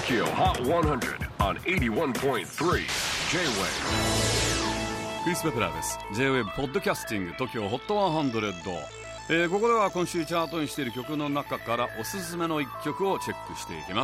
TOKYO HOT 100 on 81.3 J-WAVE クリス・ベプラーです。 J-WAVE ポッドキャスティング TOKYO HOT 100、ここでは今週チャートにしている曲の中からおすすめの一曲をチェックしていきます。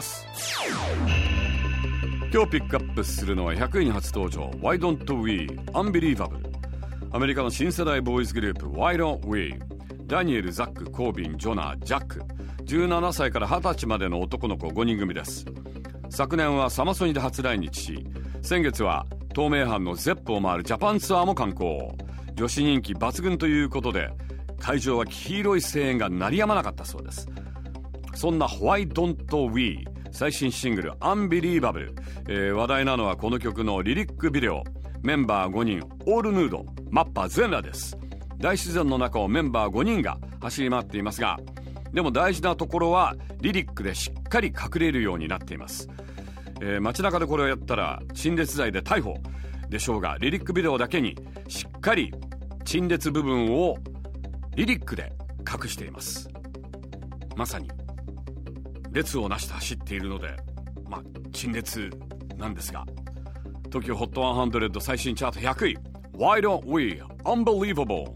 今日ピックアップするのは100位に初登場 Why Don't We Unbelievable。 アメリカの新世代ボーイズグループ Why Don't We。 ダニエル、ザック、コービン、ジョナ、ジャック、17歳から20歳までの男の子5人組です。昨年はサマソニで初来日し、先月は東名阪のゼップを回るジャパンツアーも敢行。女子人気抜群ということで会場は黄色い声援が鳴りやまなかったそうです。そんな Why Don't We 最新シングル Unbelievable、話題なのはこの曲のリリックビデオ。メンバー5人オールヌード、マッパ全裸です。大自然の中をメンバー5人が走り回っていますが、でも大事なところはリリックでしっかり隠れるようになっています。街中でこれをやったら陳列罪で逮捕でしょうが、リリックビデオだけにしっかり陳列部分をリリックで隠しています。まさに列をなして走っているので、陳列なんですが、 TOKYO HOT 100最新チャート100位 Why Don't We Unbelievable。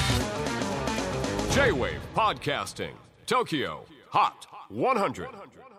J-WAVE PODCASTING TOKYO HOT 100